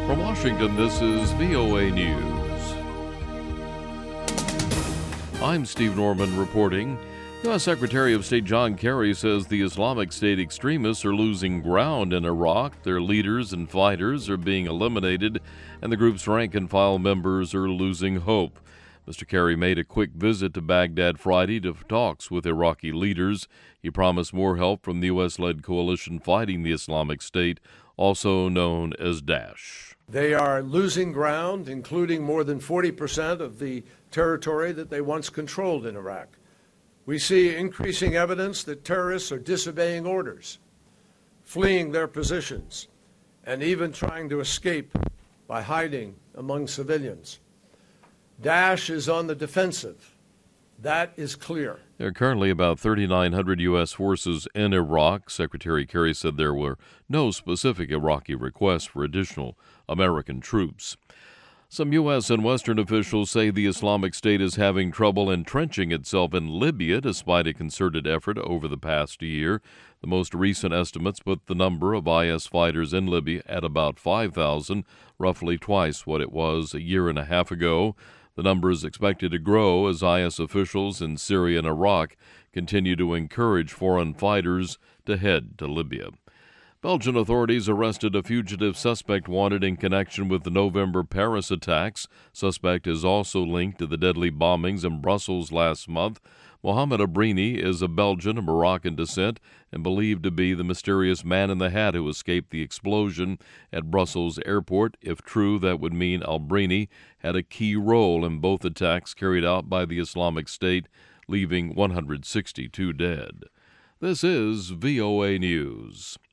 From Washington, this is VOA News. I'm Steve Norman reporting. U.S. Secretary of State John Kerry says the Islamic State extremists are losing ground in Iraq. Their leaders and fighters are being eliminated, and the group's rank-and-file members are losing hope. Mr. Kerry made a quick visit to Baghdad Friday to talks with Iraqi leaders. He promised more help from the U.S.-led coalition fighting the Islamic State, also known as Daesh. They are losing ground, including more than 40% of the territory that they once controlled in Iraq. We see increasing evidence that terrorists are disobeying orders, fleeing their positions, and even trying to escape by hiding among civilians. Daesh is on the defensive. That is clear. There are currently about 3,900 U.S. forces in Iraq. Secretary Kerry said there were no specific Iraqi requests for additional American troops. Some U.S. and Western officials say the Islamic State is having trouble entrenching itself in Libya despite a concerted effort over the past year. The most recent estimates put the number of IS fighters in Libya at about 5,000, roughly twice what it was a year and a half ago. The number is expected to grow as IS officials in Syria and Iraq continue to encourage foreign fighters to head to Libya. Belgian authorities arrested a fugitive suspect wanted in connection with the November Paris attacks. Suspect is also linked to the deadly bombings in Brussels last month. Mohamed Abrini is of Belgian and Moroccan descent and believed to be the mysterious man in the hat who escaped the explosion at Brussels airport. If true, that would mean Abrini had a key role in both attacks carried out by the Islamic State, leaving 162 dead. This is VOA News.